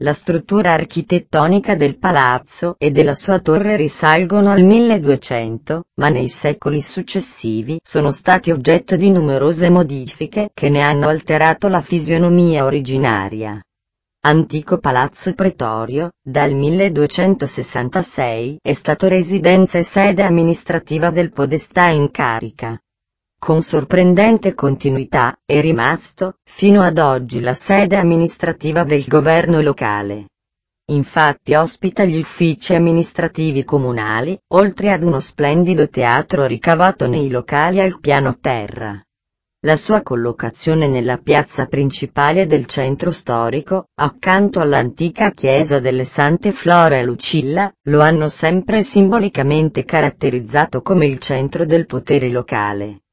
La struttura architettonica del palazzo e della sua torre risalgono al 1200, ma nei secoli successivi sono stati oggetto di numerose modifiche che ne hanno alterato la fisionomia originaria. Antico palazzo pretorio, dal 1266 è stato residenza e sede amministrativa del podestà in carica. Con sorprendente continuità, è rimasto, fino ad oggi, la sede amministrativa del governo locale. Infatti ospita gli uffici amministrativi comunali, oltre ad uno splendido teatro ricavato nei locali al piano terra. La sua collocazione nella piazza principale del centro storico, accanto all'antica chiesa delle Sante Flora e Lucilla, lo hanno sempre simbolicamente caratterizzato come il centro del potere locale.